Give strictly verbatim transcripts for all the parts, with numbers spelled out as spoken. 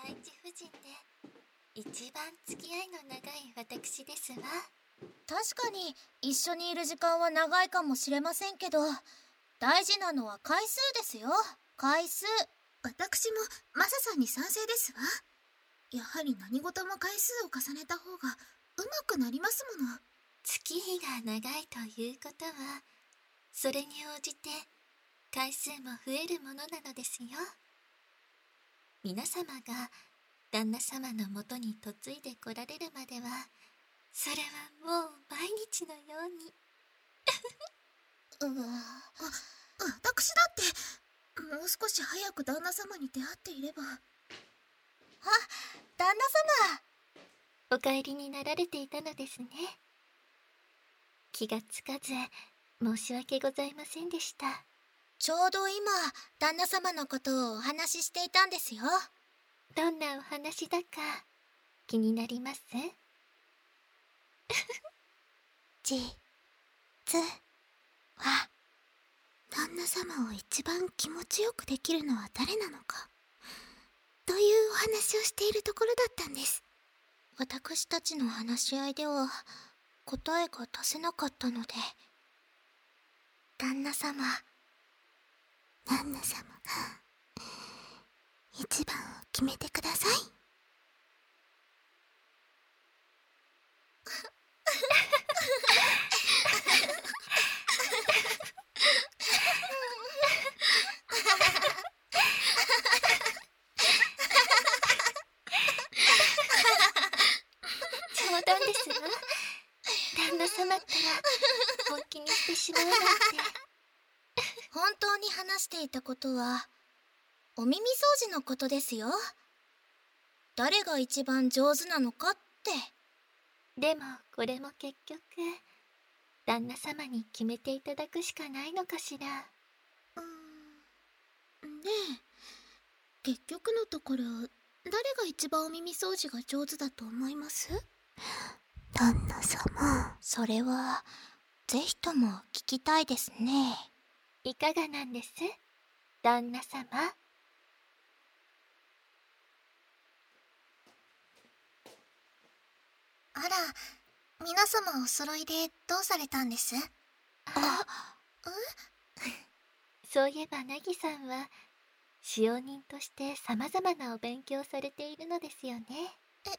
内地夫人で一番付き合いの長い私ですわ。 確かに一緒にいる時間は長いかもしれませんけど、大事なのは回数ですよ。回数。 私もマサさんに賛成ですわ。やはり何事も回数を重ねた方がうまくなりますもの。 月日が長いということは、それに応じて回数も増えるものなのですよ。皆様が旦那様のもとに嫁いで来られるまでは、それはもう毎日のように。 うわ、私だってもう少し早く旦那様に出会っていれば。あ、 旦那様。 お帰りになられていたのですね。気がつかず申し訳ございませんでした。 ちょうど今旦那様のことをお話ししていたんですよ。 どんなお話だか気になります？ じつは旦那様を一番気持ちよくできるのは誰なのかというお話をしているところだったんです。 私たちの話し合いでは答えが出せなかったので、旦那様旦那様一番を決めてください。 冗談ですわ。旦那様ったら本気にしてしまうなんて。 本当に話していたことはお耳掃除のことですよ。誰が一番上手なのかって。 でもこれも結局旦那様に決めていただくしかないのかしら。 うーん、ねえ、結局のところ誰が一番お耳掃除が上手だと思います？旦那様、 それはぜひとも聞きたいですね。 いかがなんです、旦那様？ あら、皆様お揃いでどうされたんです？ あ、そういえば凪さんは使用人としてさまざまなお勉強をされているのですよね。 え、え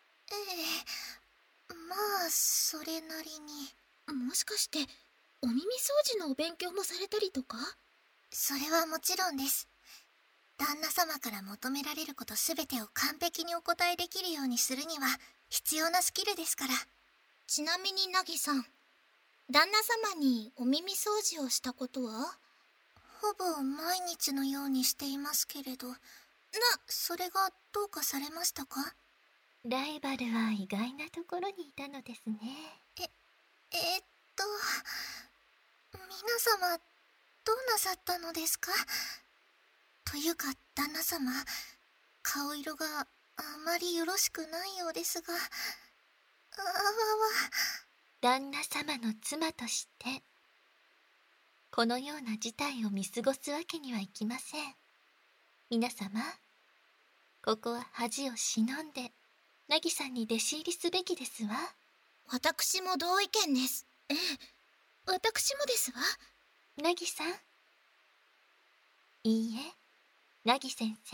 え、まあそれなりに。もしかしてお耳掃除のお勉強もされたりとか？それはもちろんです。旦那様から求められることすべてを完璧にお答えできるようにするには必要なスキルですから。 ちなみに凪さん、旦那様にお耳掃除をしたことは？ ほぼ毎日のようにしていますけれど。な、それがどうかされましたか？ ライバルは意外なところにいたのですね。 え、えー、っと、皆様、どうなさったのですか？というか、旦那様、顔色があまりよろしくないようですが、あわわ。 旦那様の妻として、このような事態を見過ごすわけにはいきません。皆様、ここは恥を忍んで、凪さんに弟子入りすべきですわ。 私も同意見です。 ええ、私もですわ。 凪さん。いいえ、凪先生。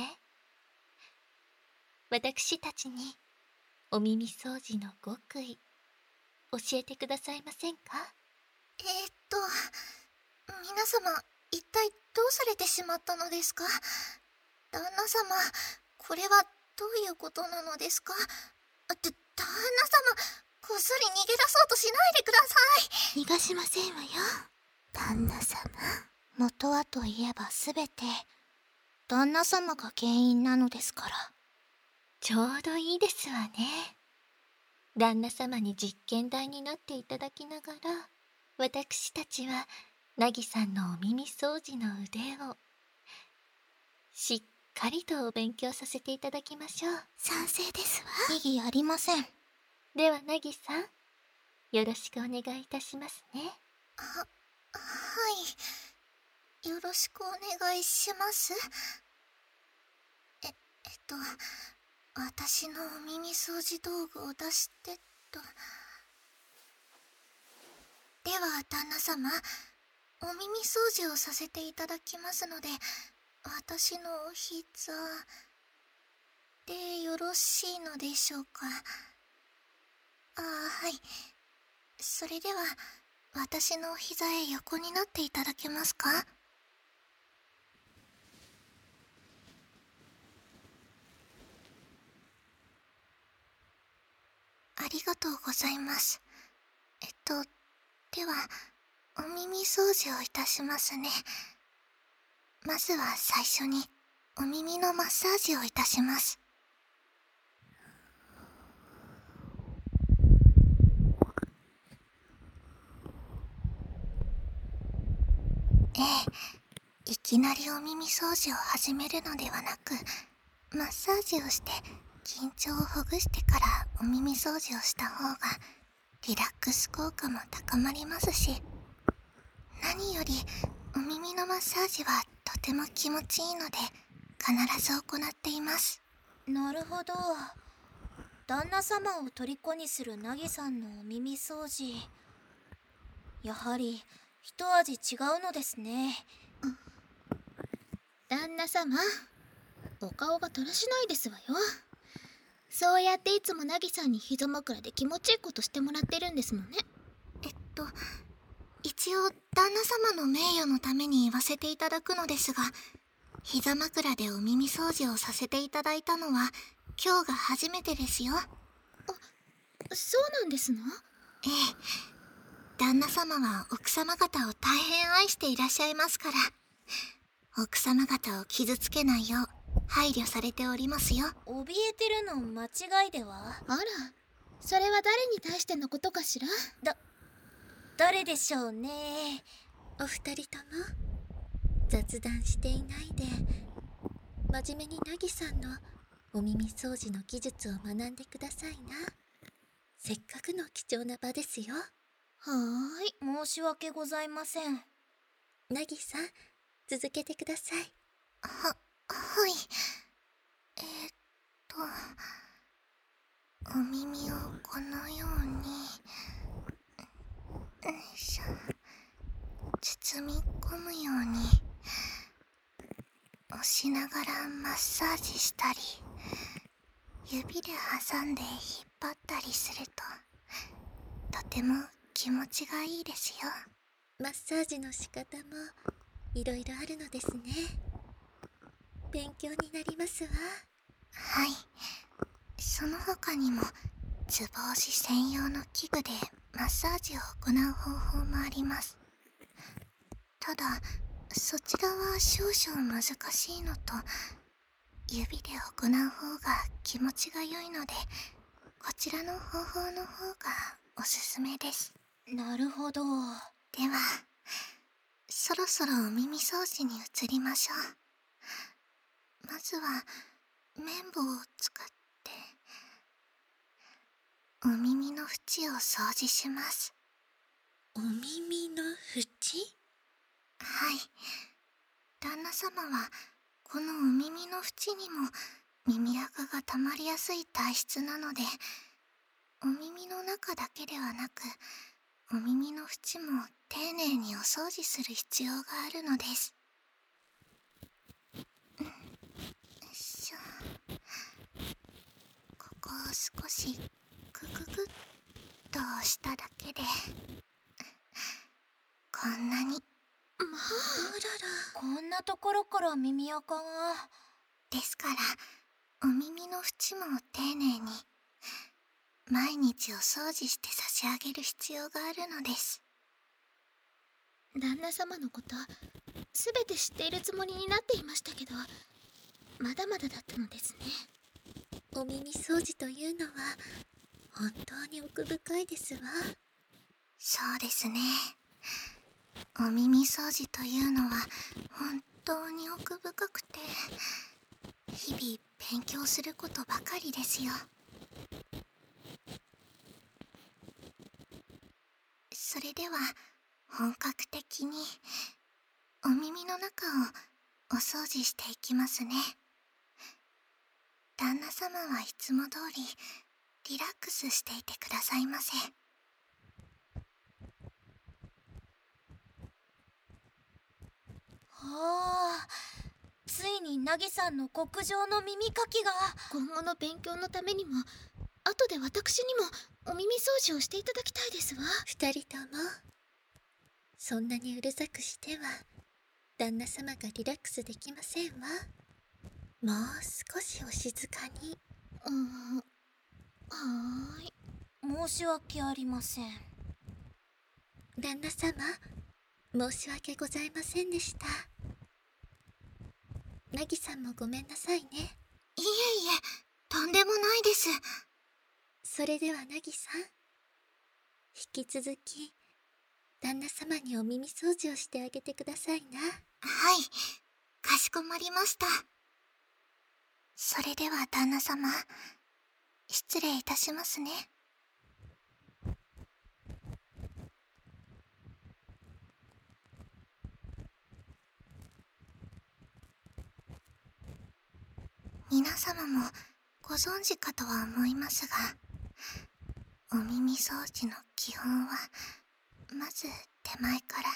私たちにお耳掃除の極意、教えてくださいませんか？ えー、っと、皆様、一体どうされてしまったのですか？旦那様、これはどういうことなのですか？あ、だ、旦那様、こっそり逃げ出そうとしないでください。逃がしませんわよ、旦那様。 元はといえばすべて旦那様が原因なのですから。 ちょうどいいですわね。旦那様に実験台になっていただきながら、私たちは凪さんのお耳掃除の腕をしっかりとお勉強させていただきましょう。 賛成ですわ。 異議ありません。 では凪さん、よろしくお願いいたしますね。 は、はい。よろしくお願いします。え、えっと、 私のお耳掃除道具を出してと。では旦那様、お耳掃除をさせていただきますので、私のお膝でよろしいのでしょうか。ああ、はい。それでは私のお膝へ横になっていただけますか。ありがとうございます。えっとではお耳掃除をいたしますね。まずは最初にお耳のマッサージをいたします。ええ、いきなりお耳掃除を始めるのではなく、マッサージをして緊張をほぐしてからお耳掃除をした方がリラックス効果も高まりますし、何よりお耳のマッサージはとても気持ちいいので必ず行っています。 なるほど。旦那様を虜にする凪さんのお耳掃除、やはり一味違うのですね。 うん、旦那様、お顔がだらしないですわよ。そうやっていつも凪さんに膝枕で気持ちいいことしてもらってるんですもんね。 えっと一応旦那様の名誉のために言わせていただくのですが、膝枕でお耳掃除をさせていただいたのは今日が初めてですよ。あ、 そうなんですの？ ええ、旦那様は奥様方を大変愛していらっしゃいますから、奥様方を傷つけないよう配慮されておりますよ。 怯えてるの間違いでは？ あら、それは誰に対してのことかしら？ だ、誰でしょうね。 お二人とも雑談していないで、真面目に凪さんのお耳掃除の技術を学んでくださいな。せっかくの貴重な場ですよ。 はーい、申し訳ございません。 凪さん、続けてください。 は、はい。えー、っと、お耳をこのように、よいしょ、包み込むように、押しながらマッサージしたり、指で挟んで引っ張ったりすると、とても気持ちがいいですよ。 マッサージの仕方もいろいろあるのですね。勉強になりますわ。 はい。その他にもツボ押し専用の器具でマッサージを行う方法もあります。ただそちらは少々難しいのと、指で行う方が気持ちが良いので、こちらの方法の方がおすすめです。 なるほど。 ではそろそろお耳掃除に移りましょう。まずは綿棒を使ってお耳の縁を掃除します。 お耳の縁？ はい。旦那様はこのお耳の縁にも耳垢がたまりやすい体質なので、お耳の中だけではなくお耳の縁も丁寧にお掃除する必要があるのです。よいしょ。ここを少しグググッと押しただけでこんなに。 まあ、こんなところから耳垢が。 ですからお耳の縁も丁寧に毎日お掃除して差し上げる必要があるのです。 旦那様のことすべて知っているつもりになっていましたけど、まだまだだったのですね。 お耳掃除というのは本当に奥深いですわ。 そうですね。お耳掃除というのは本当に奥深くて、日々勉強することばかりですよ。それでは本格的にお耳の中をお掃除していきますね。 旦那様はいつも通りリラックスしていてくださいませ。 はあ、ついに凪さんの極上の耳かきが。 今後の勉強のためにも後で私にもお耳掃除をしていただきたいですわ。 二人ともそんなにうるさくしては旦那様がリラックスできませんわ。もう少しお静かに。 うーん、はーい。 申し訳ありません。 旦那様、申し訳ございませんでした。凪さんもごめんなさいね。 いえいえ、とんでもないです。 それでは凪さん、引き続き旦那様にお耳掃除をしてあげてくださいな。 はい、かしこまりました。それでは旦那様、失礼いたしますね。皆様もご存知かとは思いますが、お耳掃除の基本はまず手前から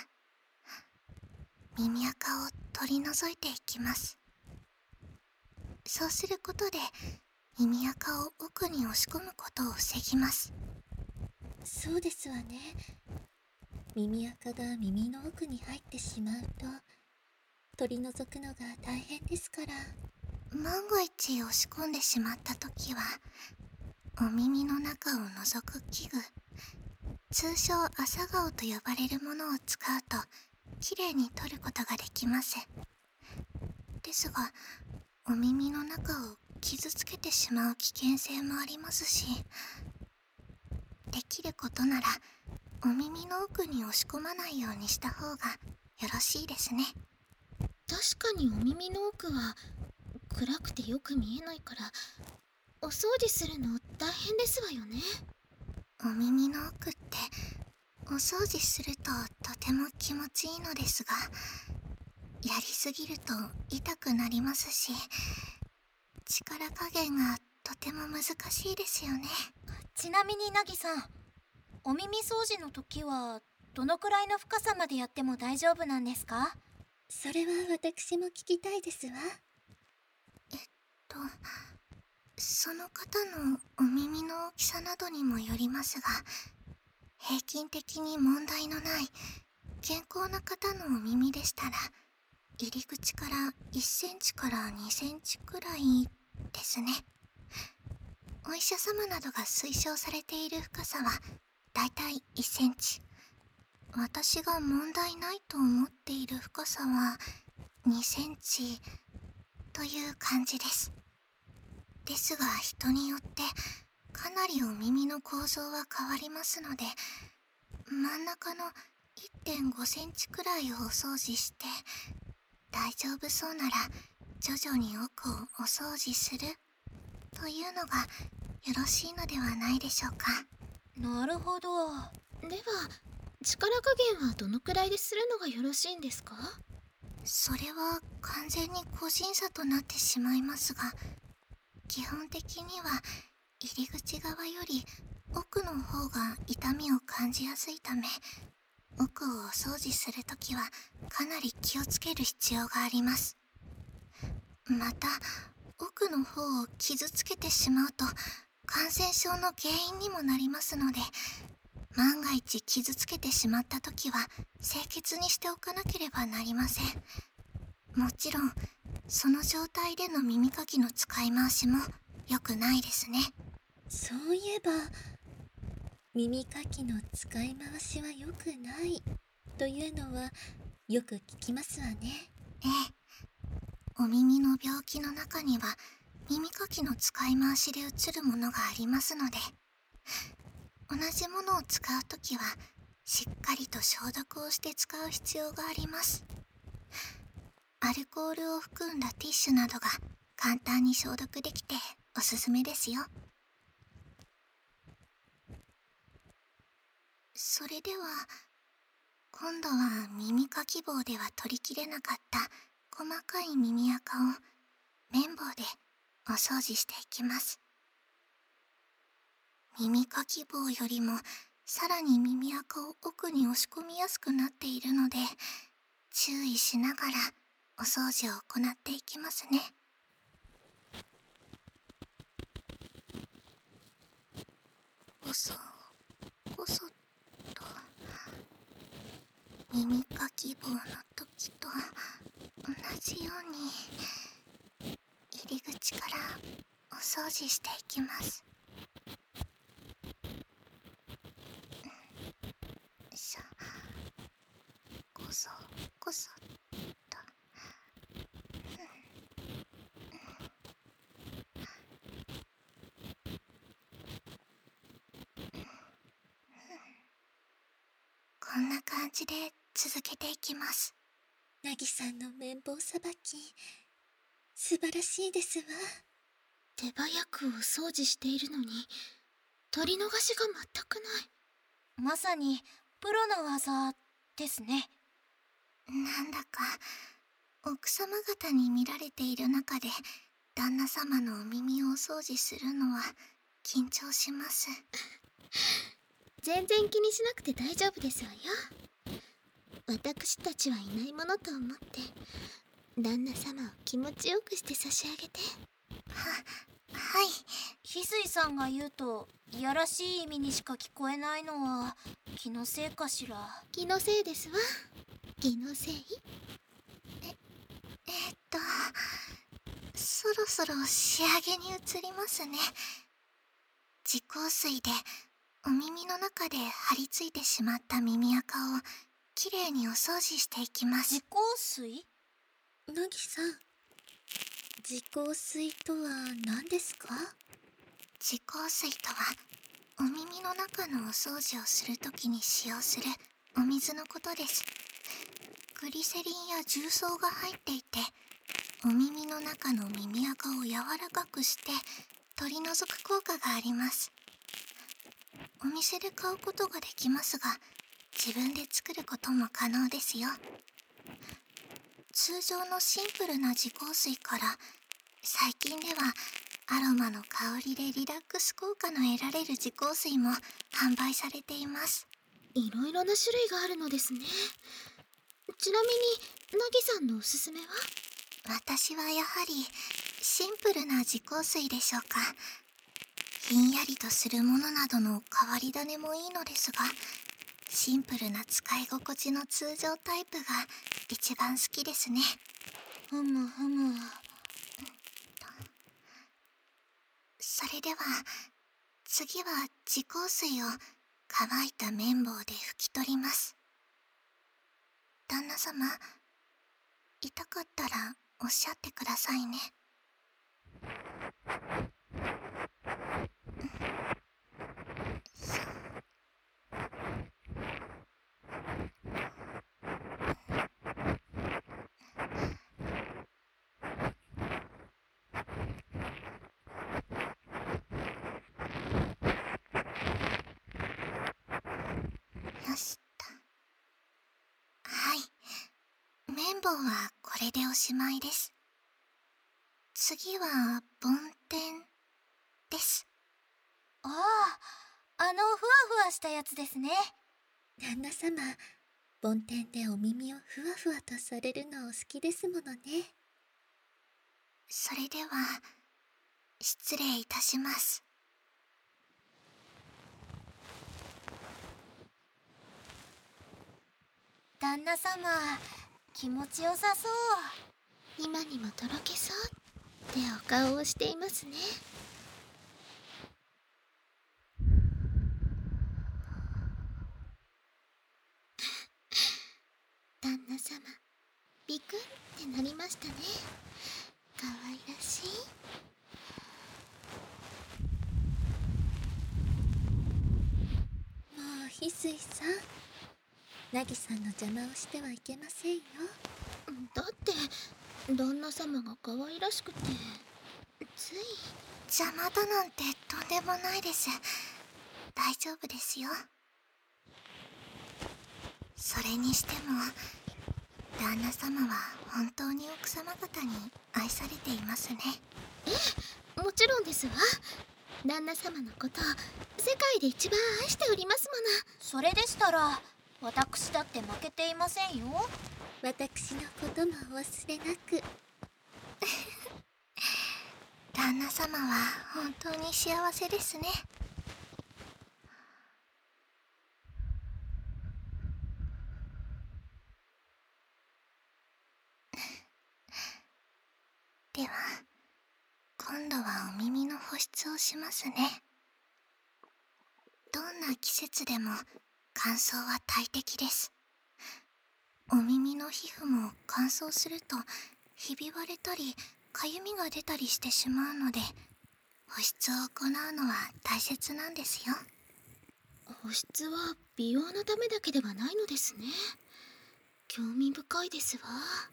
耳垢を取り除いていきます。そうすることで耳垢を奥に押し込むことを防ぎます。 そうですわね。耳垢が耳の奥に入ってしまうと取り除くのが大変ですから。 万が一押し込んでしまった時は、お耳の中を覗く器具、通称朝顔と呼ばれるものを使うときれいに取ることができます。ですが、お耳の中を傷つけてしまう危険性もありますし、できることならお耳の奥に押し込まないようにした方がよろしいですね。 確かにお耳の奥は暗くてよく見えないからお掃除するの大変ですわよね。 お耳の奥ってお掃除するととても気持ちいいのですが、やりすぎると痛くなりますし、力加減がとても難しいですよね。 ちなみに凪さん、お耳掃除の時はどのくらいの深さまでやっても大丈夫なんですか？ それは私も聞きたいですわ。 えっとその方のお耳の大きさなどにもよりますが、平均的に問題のない健康な方のお耳でしたら、入り口からいっセンチからにセンチくらいですね。お医者様などが推奨されている深さはだいたいいっセンチ。私が問題ないと思っている深さはにセンチという感じです。ですが人によってかなりお耳の構造は変わりますので、真ん中の いってんごセンチくらいをお掃除して、大丈夫そうなら徐々に奥をお掃除するというのがよろしいのではないでしょうか。 なるほど。 では力加減はどのくらいでするのがよろしいんですか？ それは完全に個人差となってしまいますが、基本的には入り口側より奥の方が痛みを感じやすいため、奥をお掃除するときはかなり気をつける必要があります。また奥の方を傷つけてしまうと感染症の原因にもなりますので、万が一傷つけてしまったときは清潔にしておかなければなりません。もちろんその状態での耳かきの使い回しも良くないですね。 そういえば耳かきの使い回しは良くないというのはよく聞きますわね。 ええ、お耳の病気の中には耳かきの使い回しでうつるものがありますので、同じものを使うときはしっかりと消毒をして使う必要があります。アルコールを含んだティッシュなどが簡単に消毒できておすすめですよ。それでは今度は耳かき棒では取りきれなかった細かい耳垢を綿棒でお掃除していきます。耳かき棒よりもさらに耳垢を奥に押し込みやすくなっているので、注意しながらお掃除を行っていきますね。こそこそと、耳かき棒の時と同じように入り口からお掃除していきます。しゃ、こそこそと、こんな感じで続けていきます。 なぎさんの綿棒さばき、素晴らしいですわ。 手早くお掃除しているのに取り逃しが全くない。 まさにプロの技ですね。 なんだか奥様方に見られている中で旦那様のお耳をお掃除するのは緊張します。 全然気にしなくて大丈夫ですわよ。私たちはいないものと思って旦那様を気持ちよくして差し上げて。 は、はい。 翡翠さんが言うといやらしい意味にしか聞こえないのは気のせいかしら。 気のせいですわ。気のせい。 え、えー、っとそろそろ仕上げに移りますね。自香水でお耳の中で張り付いてしまった耳垢をきれいにお掃除していきます。 自香水？ なぎさん、自香水とは何ですか？ 自香水とはお耳の中のお掃除をするときに使用するお水のことです。グリセリンや重曹が入っていて、お耳の中の耳垢を柔らかくして取り除く効果があります。お店で買うことができますが、自分で作ることも可能ですよ。通常のシンプルな自香水から最近ではアロマの香りでリラックス効果の得られる自香水も販売されています。 いろいろな種類があるのですね。ちなみになぎさんのおすすめは？ 私はやはりシンプルな自香水でしょうか。ひんやりとするものなどの変わり種もいいのですが、シンプルな使い心地の通常タイプが一番好きですね。 ふむふむ。 それでは次は自香水を乾いた綿棒で拭き取ります。旦那様、痛かったらおっしゃってくださいね。よしと。はい。綿棒はこれでおしまいです。次は梵天です。 ああ、あのふわふわしたやつですね。 旦那様、梵天でお耳をふわふわとされるのお好きですものね。 それでは失礼いたします。 旦那様、気持ちよさそう。 今にもとろけそうってお顔をしていますね。旦那様、ビクンってなりましたね。かわいらしい。 もう翡翠さん、なぎさんの邪魔をしてはいけませんよ。 だって旦那様が可愛らしくてつい。 邪魔だなんてとんでもないです。大丈夫ですよ。それにしても旦那様は本当に奥様方に愛されていますね。 え、 もちろんですわ。旦那様のこと世界で一番愛しておりますもの。 それでしたら私だって負けていませんよ。 私のこともお忘れなく。 旦那様は本当に幸せですね。では今度はお耳の保湿をしますね。どんな季節でも乾燥は大敵です。お耳の皮膚も乾燥するとひび割れたりかゆみが出たりしてしまうので、保湿を行うのは大切なんですよ。 保湿は美容のためだけではないのですね。興味深いですわ。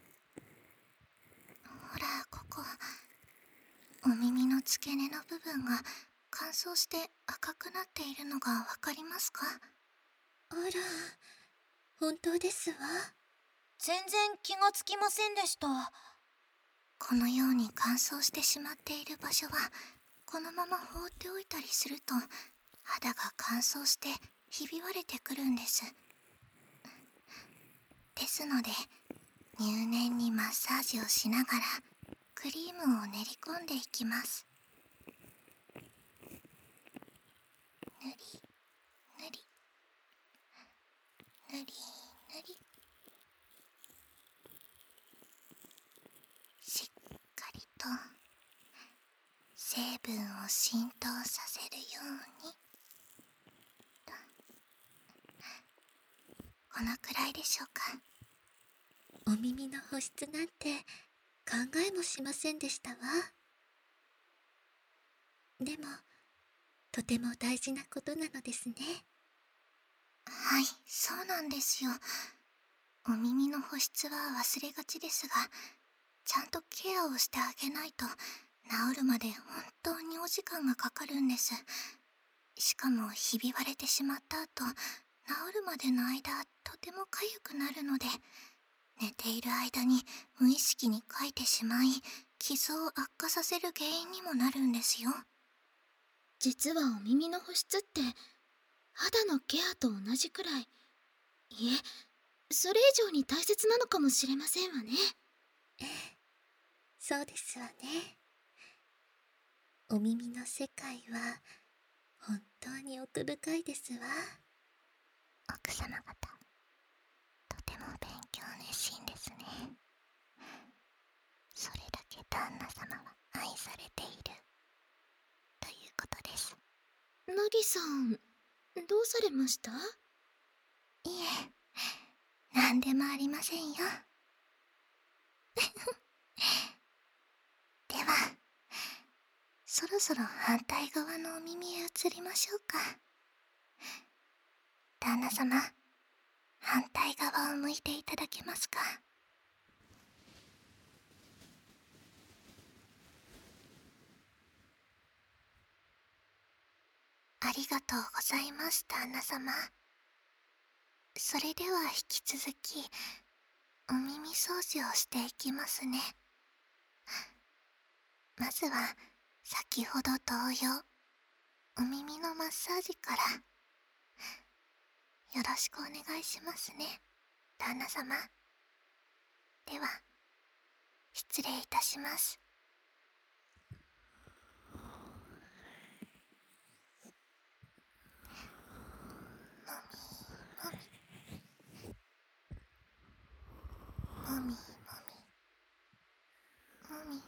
ほら、ここお耳の付け根の部分が乾燥して赤くなっているのがわかりますか？ あら、本当ですわ。 全然気がつきませんでした。 このように乾燥してしまっている場所はこのまま放っておいたりすると肌が乾燥してひび割れてくるんです。ですので入念にマッサージをしながらクリームを練り込んでいきます。塗り塗り塗り塗り、しっかりと成分を浸透させるように。このくらいでしょうか。 お耳の保湿なんて考えもしませんでしたわ。でもとても大事なことなのですね。 はい、そうなんですよ。お耳の保湿は忘れがちですが、ちゃんとケアをしてあげないと治るまで本当にお時間がかかるんです。しかもひび割れてしまった後、治るまでの間とてもかゆくなるので、寝ている間に無意識にかいてしまい、傷を悪化させる原因にもなるんですよ。 実はお耳の保湿って肌のケアと同じくらい、いえ、それ以上に大切なのかもしれませんわね。 ええ、そうですわね。お耳の世界は本当に奥深いですわ。 奥様方、とても勉強熱心ですね。それだけ旦那様は愛されているということです。 なぎさん、どうされました？ いえ、なんでもありませんよ。では、そろそろ反対側のお耳へ移りましょうか。旦那様、反対側を向いていただけますか。ありがとうございます、旦那様。それでは引き続きお耳掃除をしていきますね。まずは先ほど同様、お耳のマッサージからよろしくお願いしますね、旦那様。では失礼いたします。もみもみもみもみもみ。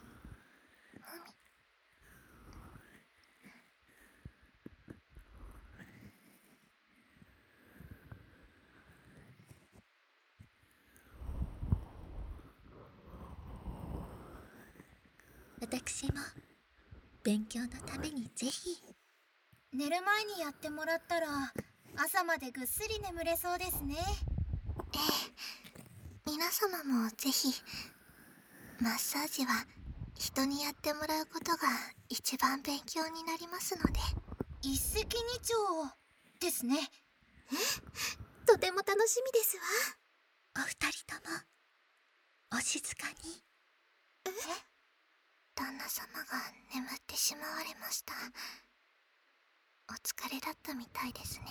私も勉強のためにぜひ。 寝る前にやってもらったら朝までぐっすり眠れそうですね。 ええ、皆様もぜひ。マッサージは人にやってもらうことが一番勉強になりますので。 一石二鳥ですね。 とても楽しみですわ。 お二人ともお静かに。 え？ 旦那様が眠ってしまわれました。お疲れだったみたいですね。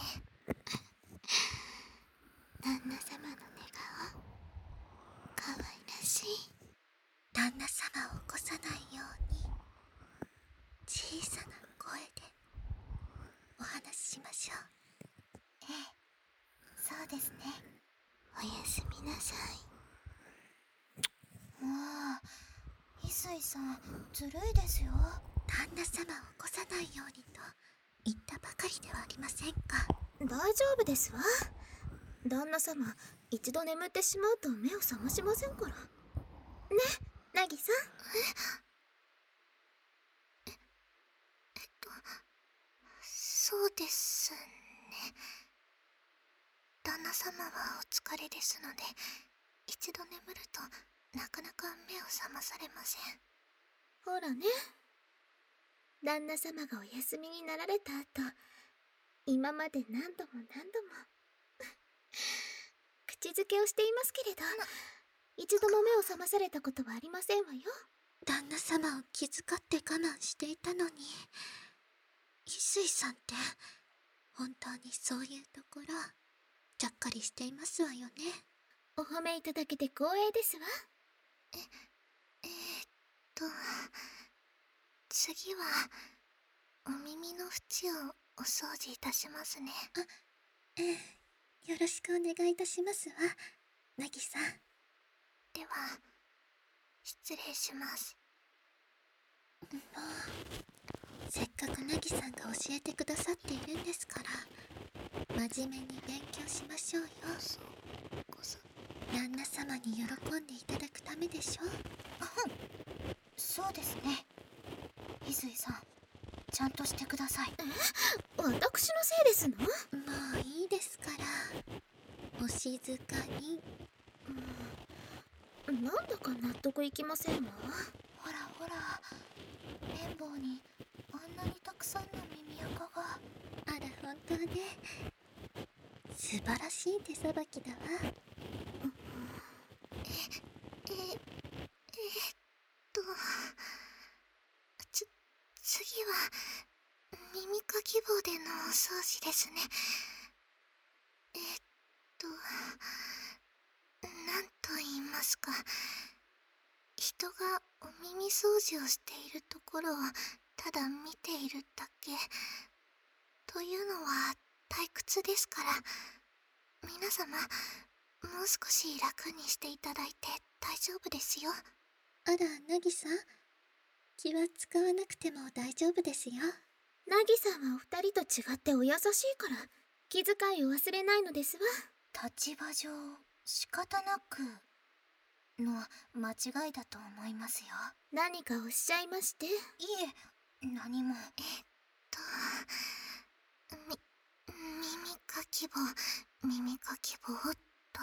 旦那様の寝顔、かわいらしい。旦那様を起こさないように小さな声でお話ししましょう。 ええ、そうですね。 おやすみなさい。 もう翡翠さんずるいですよ。 旦那様を起こさないようにと言ったばかりではありませんか。 大丈夫ですわ。旦那様、一度眠ってしまうと目を覚ましませんから。ね、ナギさん。 え、えっと、そうですね。旦那様はお疲れですので、一度眠るとなかなか目を覚まされません。 ほらね。旦那様がお休みになられた後、今まで何度も何度も口づけをしていますけれど、一度も目を覚まされたことはありませんわよ。 旦那様を気遣って我慢していたのに、翡翠さんって本当にそういうところちゃっかりしていますわよね。 お褒めいただけて光栄ですわ。 え、えー、っと、次はお耳の縁をお掃除いたしますね。 あ、ええ、よろしくお願いいたしますわ、ナギさん。 では、失礼します。 もう、せっかくナギさんが教えてくださっているんですから、真面目に勉強しましょうよ。 そうこそ。 旦那様に喜んでいただくためでしょ。 そうですね。翡翠さん、ちゃんとしてください。 私のせいですの？ もういいですから、お静かに。 うん、なんだか納得いきませんわ。 ほらほら、綿棒にあんなにたくさんの耳垢が。 あら、本当ね。素晴らしい手さばきだわ。 え、え、えー、っと、つ、次は、耳かき棒でのお掃除ですね。えー、っと、なんと言いますか、人がお耳掃除をしているところをただ見ているだけ、というのは退屈ですから、皆様、もう少し楽にしていただいて大丈夫ですよ。 あら、ナギさん。気は使わなくても大丈夫ですよ。 ナギさんはお二人と違ってお優しいから、気遣いを忘れないのですわ。 立場上、仕方なくの間違いだと思いますよ。 何かおっしゃいまして。いえ、何も。 えっと、み、耳かき棒、耳かき棒っと。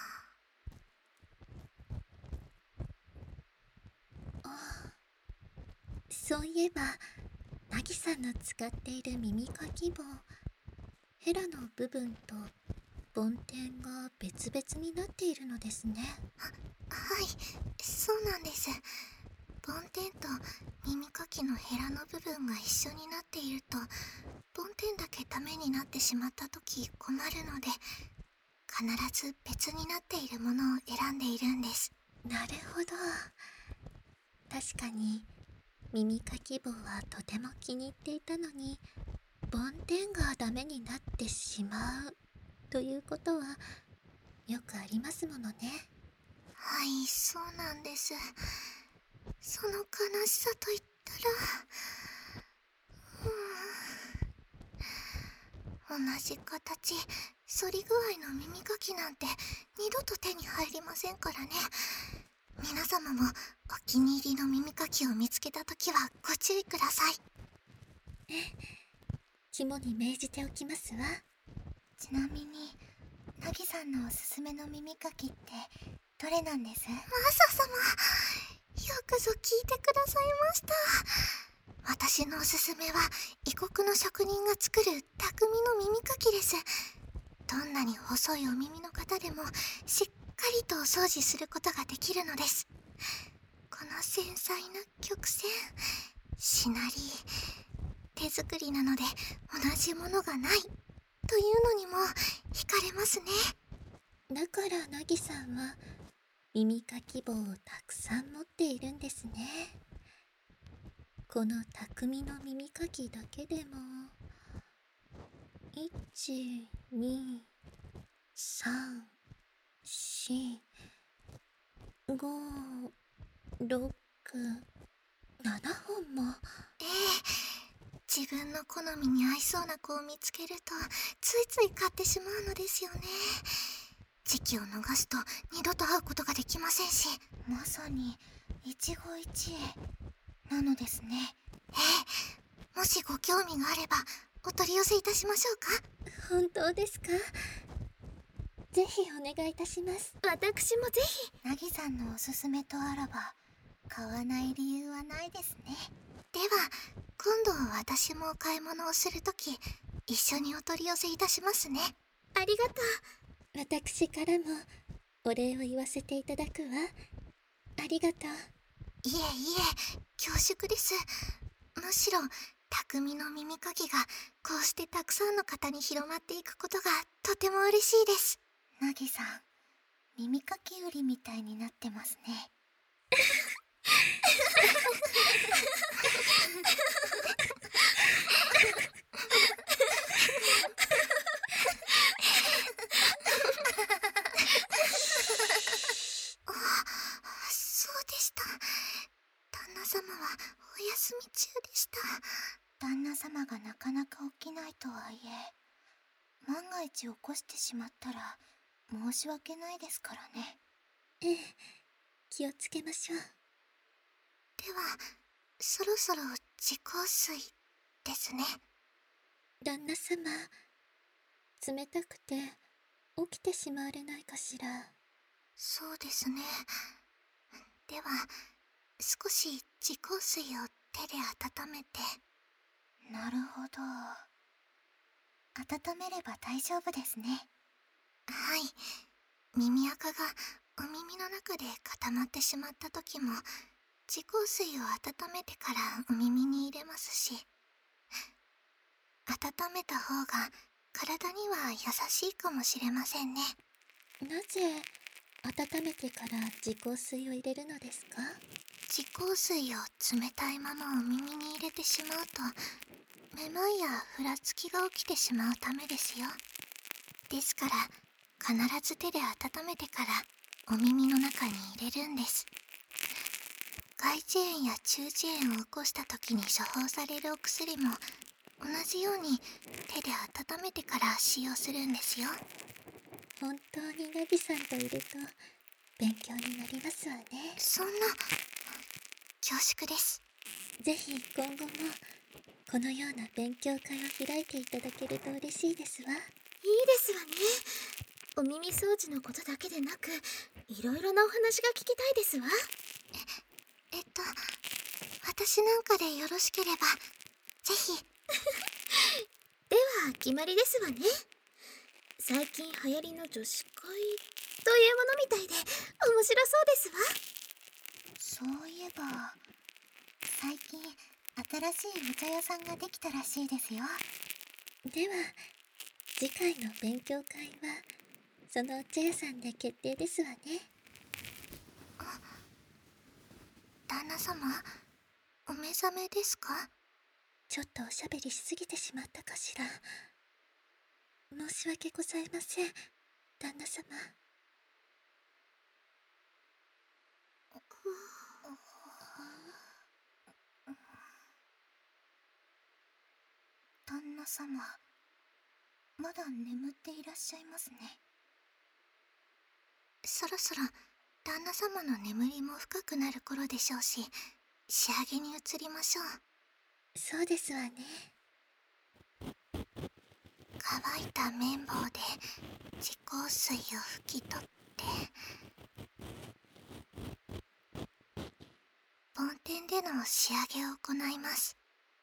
そういえば、ナギさんの使っている耳かき棒、ヘラの部分と梵天が別々になっているのですね。 は、はい、そうなんです。梵天と耳かきのヘラの部分が一緒になっていると、梵天だけダメになってしまった時困るので、必ず別になっているものを選んでいるんです。 なるほど。確かに耳かき棒はとても気に入っていたのに、梵天がダメになってしまうということはよくありますものね。 はい、そうなんです。その悲しさと言ったら、うーん、同じ形、反り具合の耳かきなんて二度と手に入りませんからね。皆様もお気に入りの耳かきを見つけたときはご注意ください。 え、肝に銘じておきますわ。 ちなみに、ナギさんのおすすめの耳かきってどれなんです？ マサ様、よくぞ聞いてくださいました。私のおすすめは異国の職人が作る匠の耳かきです。どんなに細いお耳の方でもしっかりとお掃除することができるのです。この繊細な曲線、しなり、手作りなので同じものがないというのにも惹かれますね。 だからナギさんは耳かき棒をたくさん持っているんですね。この匠の耳かきだけでもいち、に、さん、し、ご、ろく、ななほんも。 ええ、自分の好みに合いそうな子を見つけるとついつい買ってしまうのですよね。時期を逃すと二度と会うことができませんし。 まさに一期一会なのですね。 ええ、もしご興味があればお取り寄せいたしましょうか。 本当ですか？ぜひお願いいたします。 私もぜひ。 ナギさんのおすすめとあらば買わない理由はないですね。 では今度私もお買い物をするとき一緒にお取り寄せいたしますね。 ありがとう。 私からもお礼を言わせていただくわ。ありがとう。 いえいえ、恐縮です。むしろ匠の耳かきがこうしてたくさんの方に広まっていくことがとても嬉しいです。 ナギさん、耳かき売りみたいになってますね。 そうでした。旦那様はお休み中でした。 旦那様がなかなか起きないとはいえ、万が一起こしてしまったら申し訳ないですからね。 ええ、気をつけましょう。 ではそろそろ自香水ですね。 旦那様、冷たくて起きてしまわれないかしら。 そうですね。では少し自香水を手で温めて。 なるほど。温めれば大丈夫ですね。 はい。耳垢がお耳の中で固まってしまった時も自香水を温めてからお耳に入れますし、温めた方が体には優しいかもしれませんね。 なぜ温めてから自香水を入れるのですか？ 自香水を冷たいままお耳に入れてしまうとめまいやふらつきが起きてしまうためですよ。ですから必ず手で温めてからお耳の中に入れるんです。外耳炎や中耳炎を起こした時に処方されるお薬も同じように手で温めてから使用するんですよ。 本当にナギさんといると勉強になりますわね。 そんな、恐縮です。 ぜひ今後もこのような勉強会を開いていただけると嬉しいですわ。 いいですわね。お耳掃除のことだけでなく、いろいろなお話が聞きたいですわ。 え、えっと、私なんかでよろしければ、ぜひ。 では、決まりですわね。最近流行りの女子会というものみたいで面白そうですわ。 そういえば、最近新しいお茶屋さんができたらしいですよ。 では次回の勉強会はそのお茶屋さんで決定ですわね。 旦那様、お目覚めですか？ ちょっとおしゃべりしすぎてしまったかしら。申し訳ございません、旦那様。 旦那様、まだ眠っていらっしゃいますね。 そろそろ旦那様の眠りも深くなる頃でしょうし、仕上げに移りましょう。 そうですわね。 乾いた綿棒で自香水を拭き取って梵天での仕上げを行います。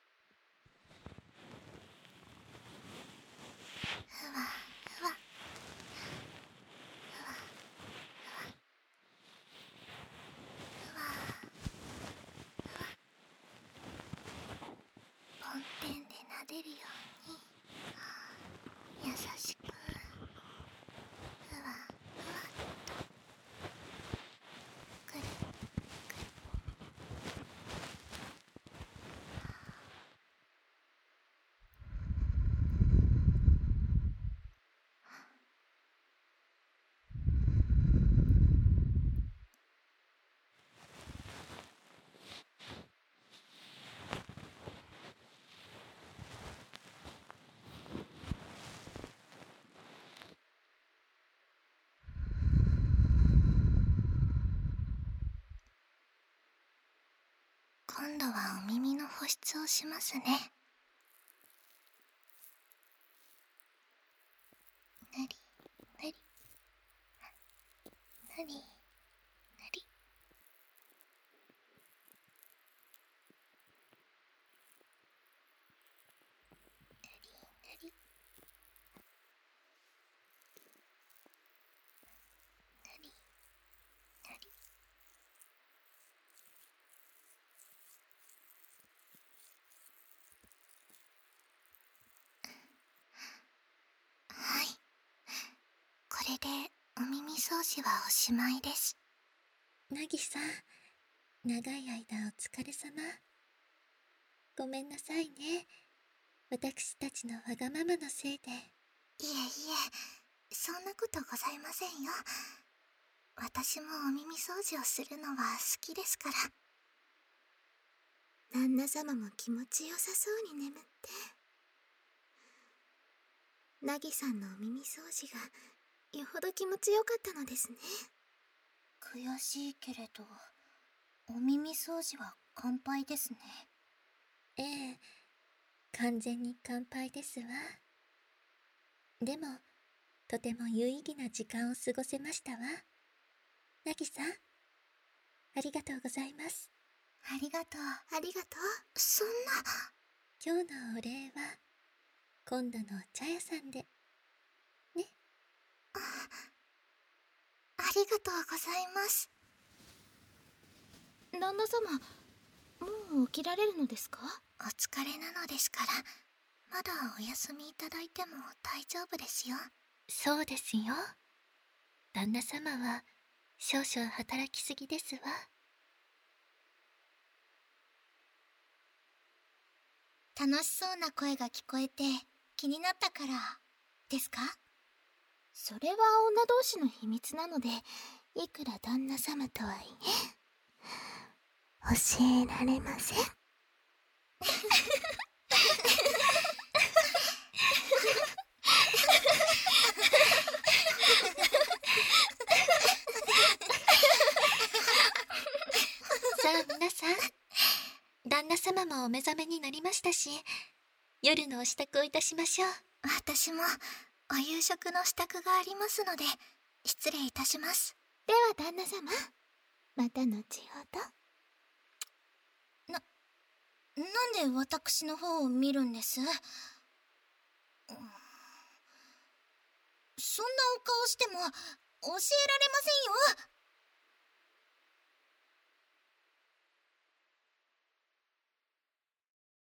ふわふわふわふわふわ今度はお耳の保湿をしますね。なりなりなりなりなりなりなりなり。はい、これでお耳掃除はおしまいです。 なぎさん、長い間お疲れ様。ごめんなさいね。私たちのわがままのせいで。 いえいえ、そんなことございませんよ。私もお耳掃除をするのは好きですから。 旦那様も気持ちよさそうに眠って。なぎさんのお耳掃除がよほど気持ちよかったのですね。悔しいけれど、お耳掃除は乾杯ですね。 ええ、完全に乾杯ですわ。でも、とても有意義な時間を過ごせましたわ。なぎさん、ありがとうございます。 ありがとう。 ありがとう。 そんな。 今日のお礼は、今度のお茶屋さんで。ね。 あ、ありがとうございます。 旦那様、もう起きられるのですか？ お疲れなのですから、まだお休みいただいても大丈夫ですよ。 そうですよ。旦那様は少々働きすぎですわ。 楽しそうな声が聞こえて気になったからですか？それは女同士の秘密なので、いくら旦那様とはいえ教えられません。 さあ皆さん、旦那様もお目覚めになりましたし、夜のお支度をいたしましょう。 私もお夕食の支度がありますので、失礼いたします。 では旦那様、また後ほど。な、なんで私の方を見るんです？そんなお顔しても教えられませんよ。